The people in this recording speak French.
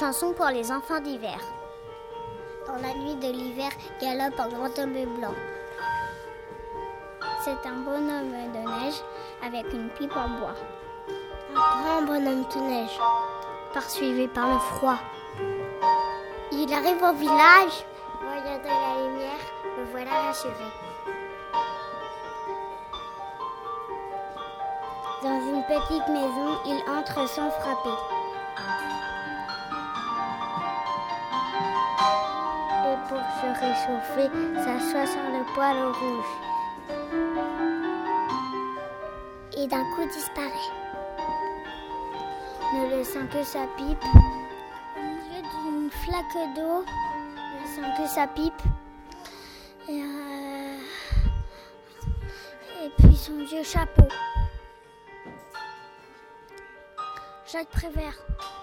chanson pour les enfants d'hiver. Dans la nuit de l'hiver, galope un grand homme blanc. C'est un bonhomme de neige avec une pipe en bois. Un grand bonhomme de neige, poursuivi par le froid. Il arrive au village, voyant de la lumière, le voilà rassuré. Dans une petite maison, il entre sans frapper. Et pour se réchauffer, s'assoit sur le poêle rouge. Et d'un coup disparaît, ne laissant que sa pipe. Au milieu d'une flaque d'eau, ne laissant que sa pipe. Et puis son vieux chapeau. Jacques Prévert.